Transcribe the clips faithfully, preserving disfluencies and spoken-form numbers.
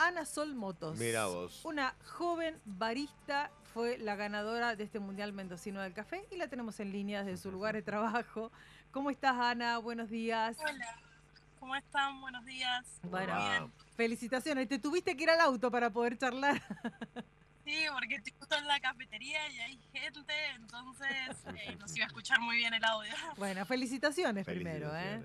Ana Sol Motos. Mira vos. Una joven barista, fue la ganadora de este Mundial Mendocino del Café y la tenemos en línea desde su lugar de trabajo. ¿Cómo estás, Ana? Buenos días. Hola, ¿cómo están? Buenos días. Bueno, Muy bien. felicitaciones. Te tuviste que ir al auto para poder charlar. Sí, porque estoy justo en la cafetería y hay gente, entonces eh, no se iba a escuchar muy bien el audio. Bueno, felicitaciones, primero, ¿eh?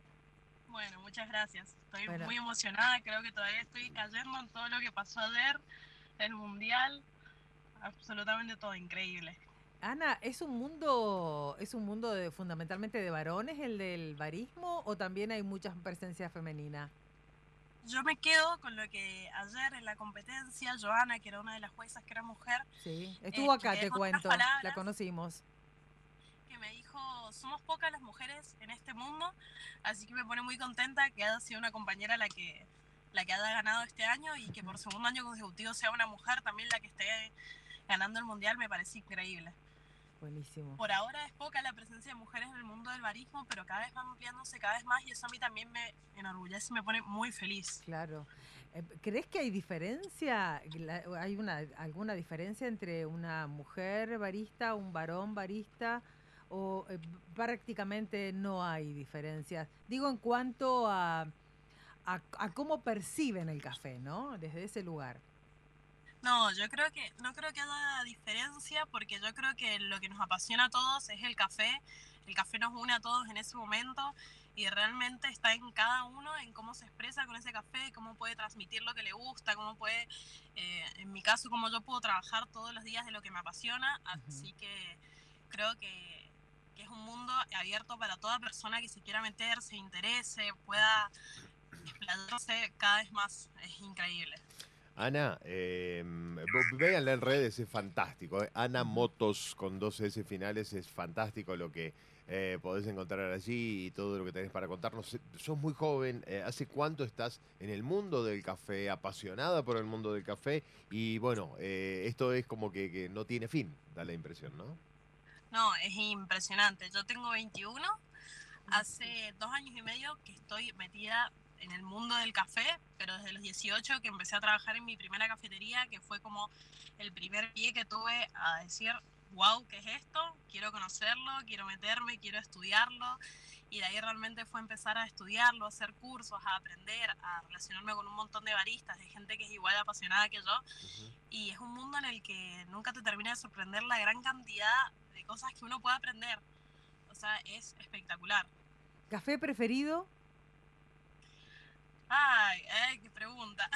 Bueno, muchas gracias. Estoy Bueno. muy emocionada, creo que todavía estoy cayendo en todo lo que pasó ayer, el Mundial, absolutamente todo increíble. Ana, ¿es un mundo, es un mundo de, fundamentalmente de varones el del barismo o también hay mucha presencia femenina? Yo me quedo con lo que ayer en la competencia, Joana, que era una de las juezas, que era mujer. Sí, estuvo eh, acá, que te en otras cuento, palabras, la conocimos. Que me dijo, somos pocas las mujeres en este mundo, así que me pone muy contenta que haya sido una compañera la que, la que haya ganado este año y que por segundo año consecutivo sea una mujer también la que esté ganando el Mundial, me parece increíble. Buenísimo. Por ahora es poca la presencia de mujeres en el mundo del barismo, pero cada vez va ampliándose cada vez más y eso a mí también me enorgullece y me pone muy feliz. Claro. ¿Crees que hay diferencia, hay una, alguna diferencia entre una mujer barista, un varón barista, o eh, prácticamente no hay diferencias? Digo en cuanto a, a, a cómo perciben el café, ¿no? Desde ese lugar. No, yo creo que no creo que haya diferencia porque yo creo que lo que nos apasiona a todos es el café. El café nos une a todos en ese momento y realmente está en cada uno, en cómo se expresa con ese café, cómo puede transmitir lo que le gusta, cómo puede, eh, en mi caso, cómo yo puedo trabajar todos los días de lo que me apasiona. Así que creo que, que es un mundo abierto para toda persona que se quiera meter, se interese, pueda explayarse cada vez más. Es increíble. Ana, eh, véanla en redes, es fantástico. ¿eh? Ana Motos con dos S finales, es fantástico lo que eh, podés encontrar allí y todo lo que tenés para contarnos. Sos muy joven, eh, ¿hace cuánto estás en el mundo del café, apasionada por el mundo del café? Y bueno, eh, esto es como que, que no tiene fin, da la impresión, ¿no? No, es impresionante. Yo tengo veintiuno, hace dos años y medio que estoy metida en el mundo del café, pero desde los dieciocho que empecé a trabajar en mi primera cafetería, que fue como el primer pie que tuve a decir, wow, ¿qué es esto? Quiero conocerlo, quiero meterme, quiero estudiarlo. Y de ahí realmente fue empezar a estudiarlo, a hacer cursos, a aprender, a relacionarme con un montón de baristas, de gente que es igual de apasionada que yo. Uh-huh. Y es un mundo en el que nunca te termina de sorprender la gran cantidad de cosas que uno puede aprender. O sea, es espectacular. ¿Café preferido? Ay, ay, qué pregunta.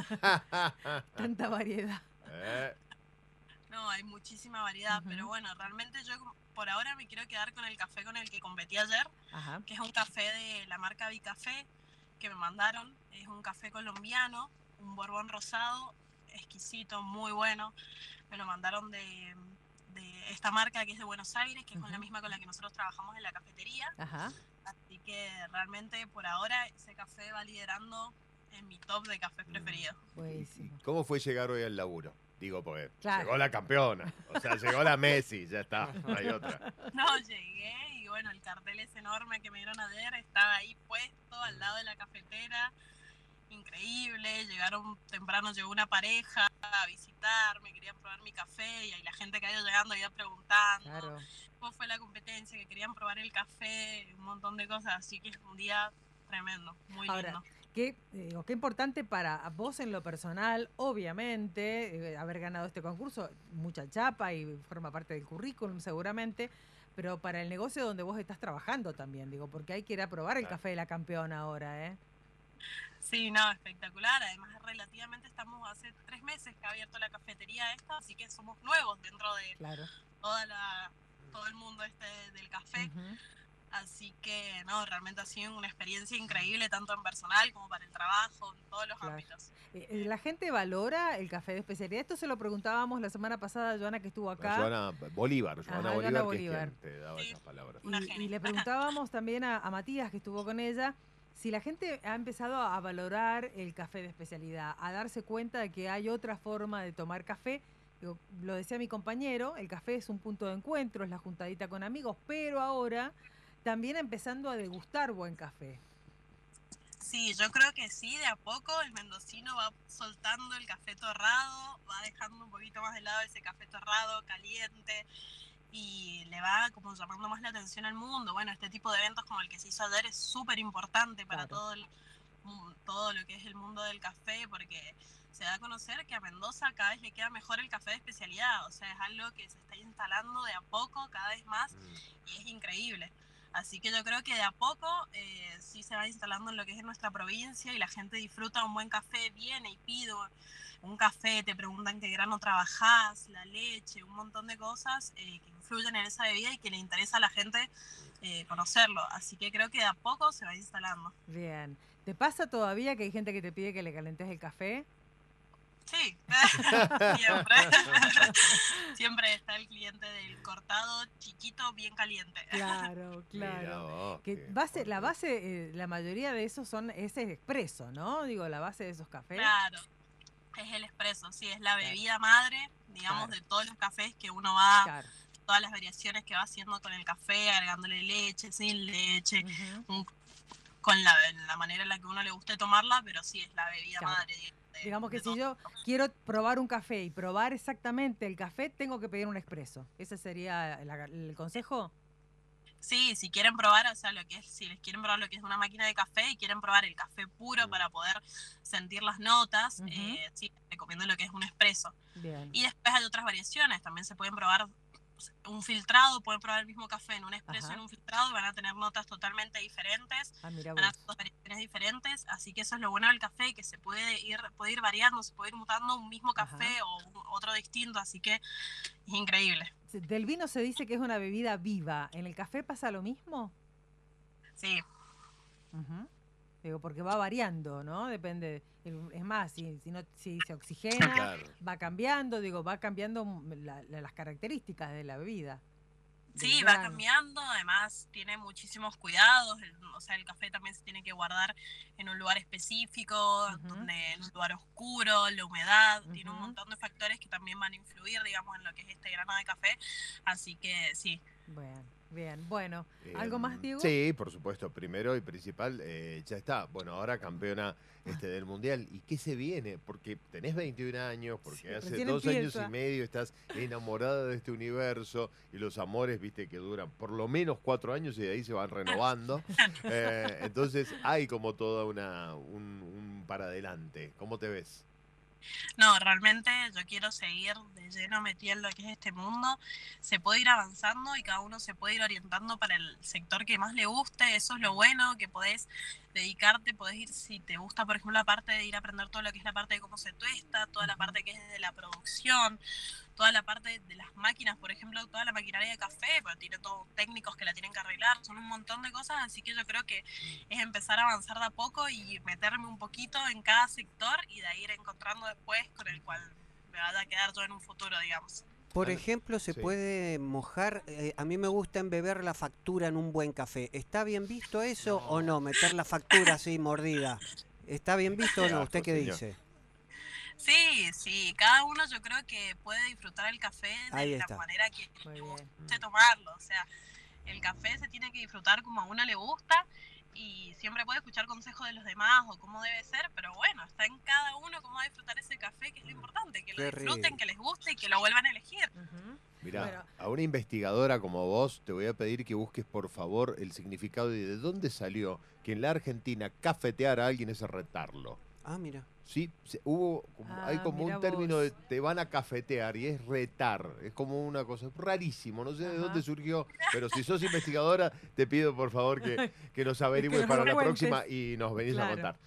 Tanta variedad. Eh. No, hay muchísima variedad, uh-huh. Pero bueno, realmente yo por ahora me quiero quedar con el café con el que competí ayer, uh-huh. Que es un café de la marca Bicafé que me mandaron. Es un café colombiano, un borbón rosado, exquisito, muy bueno. Me lo mandaron de, de esta marca que es de Buenos Aires, que uh-huh. es con la misma con la que nosotros trabajamos en la cafetería. Uh-huh. Así que realmente por ahora ese café va liderando en mi top de cafés preferidos. Buenísimo. ¿Cómo fue llegar hoy al laburo? Digo, porque claro. Llegó la campeona, o sea, llegó la Messi, ya está, no hay otra. No, llegué y bueno, el cartel es enorme que me dieron ayer, estaba ahí puesto al lado de la cafetera, increíble, llegaron temprano, llegó una pareja a visitarme, querían probar mi café y ahí la gente que ha ido llegando iba preguntando claro. cómo fue la competencia, que querían probar el café, un montón de cosas, así que es un día tremendo, muy Ahora, lindo. Qué, digo, qué importante para vos en lo personal, obviamente, eh, haber ganado este concurso, mucha chapa y forma parte del currículum seguramente, pero para el negocio donde vos estás trabajando también, digo, porque hay que ir a probar el café de la campeona ahora, ¿eh? Sí, no, espectacular. Además, relativamente estamos hace tres meses que ha abierto la cafetería esta, así que somos nuevos dentro de claro. toda la, todo el mundo este del café. Uh-huh. Así que, no, realmente ha sido una experiencia increíble, tanto en personal como para el trabajo, en todos los claro. ámbitos. Eh, ¿La gente valora el café de especialidad? Esto se lo preguntábamos la semana pasada a Joana, que estuvo acá. Joana Bolívar, Joana Ajá, Bolívar, Bolívar, que es quien te daba sí. esas palabras. Y, y le preguntábamos también a, a Matías, que estuvo con ella, si la gente ha empezado a valorar el café de especialidad, a darse cuenta de que hay otra forma de tomar café. Lo decía mi compañero, el café es un punto de encuentro, es la juntadita con amigos, pero ahora también empezando a degustar buen café. Sí, yo creo que sí, de a poco el mendocino va soltando el café torrado, va dejando un poquito más de lado ese café torrado, caliente, y le va como llamando más la atención al mundo. Bueno, este tipo de eventos como el que se hizo ayer es súper importante para Claro. todo, el, todo lo que es el mundo del café, porque se da a conocer que a Mendoza cada vez le queda mejor el café de especialidad, o sea, es algo que se está instalando de a poco cada vez más Mm. y es increíble. Así que yo creo que de a poco eh, sí se va instalando en lo que es en nuestra provincia y la gente disfruta un buen café, viene y pide un café, te preguntan qué grano trabajás, la leche, un montón de cosas eh, que influyen en esa bebida y que le interesa a la gente eh, conocerlo. Así que creo que de a poco se va instalando. Bien. ¿Te pasa todavía que hay gente que te pide que le calentes el café? Sí, siempre. Siempre está el cliente del cortado chiquito, bien caliente. Claro, Mirá claro. vos, Que qué base, la fuerte. base, eh, la mayoría de esos son ese expreso, ¿no? Digo, la base de esos cafés. Claro, es el espresso, sí, es la Claro. bebida madre, digamos, Claro. de todos los cafés que uno va, Claro. todas las variaciones que va haciendo con el café, agregándole leche, sin leche, Ujú. un- con la, la manera en la que uno le guste tomarla, pero sí, es la bebida Claro. madre de, de- Digamos que de si todo. yo quiero probar un café y probar exactamente el café, tengo que pedir un expreso. ¿Ese sería la- el consejo? Sí, si quieren probar, o sea, lo que es, si les quieren probar lo que es una máquina de café y quieren probar el café puro Mm. para poder sentir las notas, Ujú. eh, sí, recomiendo lo que es un espresso. Bien. Y después hay otras variaciones, también se pueden probar un filtrado, pueden probar el mismo café en un espresso y Ajá. en un filtrado y van a tener notas totalmente diferentes, Ah, mira van a vos. tener dos variaciones diferentes, así que eso es lo bueno del café, que se puede ir, puede ir variando, se puede ir mutando un mismo café Ajá. o un- otro distinto, así que es increíble. Se- Del vino se dice que es una bebida viva. ¿En el café pasa lo mismo? Sí, Ujú. Digo, porque va variando, ¿no? Depende. el- Es más, si, si, no, si se oxigena, Claro. va cambiando, digo, va cambiando mm, la- la- las características de la bebida, del sí, va grano. cambiando, además tiene muchísimos cuidados, el- o sea, el café también se tiene que guardar en un lugar específico, Ujú. donde, en un lugar oscuro, la humedad, tiene un Ujú. montón de factores que también van a influir, digamos, en lo que es este grano de café, así que sí. Bien, bien. Bueno, ¿algo más, Em, Diego? sí, por supuesto. Primero y principal, eh, ya está. Bueno, ahora campeona este, del Mundial. ¿Y qué se viene? Porque tenés veintiún años, porque Sí, hace recién dos años y empieza. medio estás enamorada de este universo y los amores, viste, que duran por lo menos cuatro años y de ahí se van renovando. Eh, entonces hay como toda una un, un para adelante. ¿Cómo te ves? No, realmente yo quiero seguir de lleno metida en lo que es este mundo. Se puede ir avanzando y cada uno se puede ir orientando para el sector que más le guste. Eso es lo bueno, que podés dedicarte, podés ir, si te gusta, por ejemplo, la parte de ir a aprender todo lo que es la parte de cómo se tuesta, toda la Ujú. parte que es de la producción, toda la parte de las máquinas, por ejemplo, toda la maquinaria de café, pero tiene todos técnicos que la tienen que arreglar, son un montón de cosas, así que yo creo que es empezar a avanzar de a poco y meterme un poquito en cada sector y de ahí ir encontrando después con el cual me vaya a quedar yo en un futuro, digamos. Por Ana, ejemplo, se sí. puede mojar, eh, a mí me gusta embeber la factura en un buen café. ¿Está bien visto eso o No. no? Meter la factura así mordida. ¿Está bien visto o Qué no? asco, ¿Usted qué señor. dice? Sí, sí, cada uno yo creo que puede disfrutar el café Ahí de la está. manera que Muy le bien. guste tomarlo, o sea, el café se tiene que disfrutar como a uno le gusta y siempre puede escuchar consejos de los demás o cómo debe ser, pero bueno, está en cada uno cómo va a disfrutar ese café, que es lo importante, que lo Qué disfruten, rico. que les guste y que lo vuelvan a elegir. Ujú. Mirá, Bueno, a una investigadora como vos te voy a pedir que busques por favor el significado y de dónde salió que en la Argentina cafetear a alguien es retarlo. Ah, mira. Sí, se- hubo, como- hay ah, como mira un término de vos. te van a cafetear y es retar, es como una cosa rarísimo, no sé de Ajá. dónde surgió, pero si sos investigadora te pido por favor que, que nos averigües nos para lo la cuentes. próxima y nos venís a Claro. contar.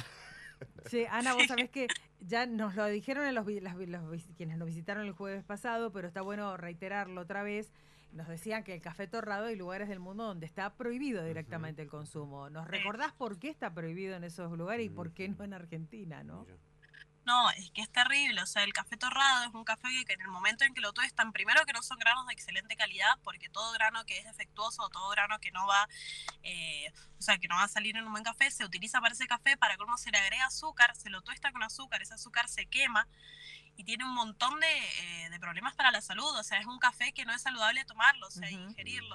Sí, Ana, vos sabés que ya nos lo dijeron en los, vi- las vi- los vis- quienes nos visitaron el jueves pasado, pero está bueno reiterarlo otra vez. Nos decían que el café torrado hay lugares del mundo donde está prohibido directamente el consumo. ¿Nos Sí. recordás por qué está prohibido en esos lugares y por qué no Ujú. en Argentina, no? Mira. No, es que es terrible, o sea, el café torrado es un café que, que en el momento en que lo tuestan, primero que no son granos de excelente calidad, porque todo grano que es defectuoso o todo grano que no va, eh, o sea, que no va a salir en un buen café, se utiliza para ese café, para cómo se le agrega azúcar, se lo tuesta con azúcar, ese azúcar se quema y tiene un montón de, eh, de problemas para la salud, o sea, es un café que no es saludable tomarlo, o sea, Ujú. ingerirlo.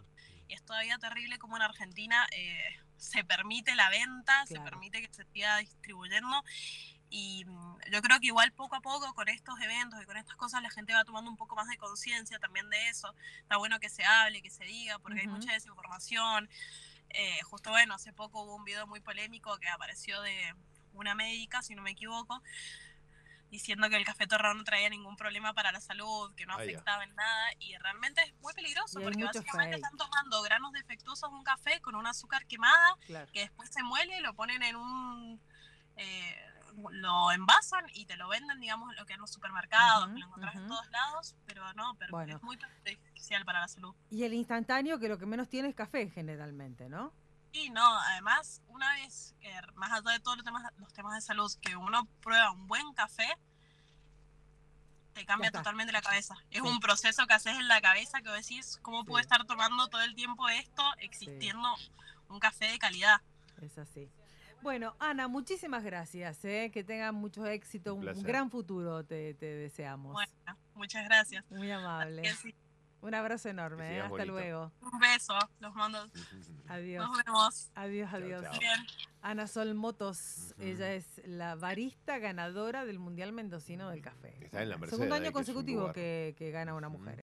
y es todavía terrible como en Argentina eh, se permite la venta, Claro. se permite que se siga distribuyendo. Y mm, yo creo que igual poco a poco con estos eventos y con estas cosas la gente va tomando un poco más de conciencia también de eso. Está bueno que se hable, que se diga, porque hay Ujú. mucha desinformación. Eh, justo bueno, hace poco hubo un video muy polémico que apareció de una médica, si no me equivoco, diciendo que el café torrado no traía ningún problema para la salud, que no Ah, ya. afectaba en nada, y realmente es muy peligroso Y hay porque mucho básicamente fake. están tomando granos defectuosos de un café con un azúcar quemada Claro. que después se muele, lo ponen en un... eh, lo envasan y te lo venden, digamos, lo que en los supermercados, Ujú, que lo encontrás ujú. en todos lados, pero no, pero Bueno. es muy perjudicial para la salud. Y el instantáneo, que lo que menos tiene es café generalmente, ¿no? Y no, además, una vez que, más allá de todos los temas, los temas de salud, que uno prueba un buen café, te cambia está. totalmente la cabeza. Es Sí. un proceso que haces en la cabeza que vos decís, ¿cómo Sí. puedo estar tomando todo el tiempo esto existiendo un café de calidad? Es así. Bueno, Ana, muchísimas gracias, ¿eh? Que tengan mucho éxito, Un un, placer. gran futuro te, te deseamos. Bueno, muchas gracias. Muy Así amable. que sí, Un abrazo enorme, Que ¿eh? sigas Hasta bonito. luego. un beso, los mando. Adiós. Nos vemos. Adiós, Chao, adiós. chao. Bien. Ana Sol Motos, Ujú. ella es la barista ganadora del Mundial Mendocino del Café. Está en la Merced, Segundo ahí, año que es un consecutivo lugar. que, que gana una Ujú. mujer.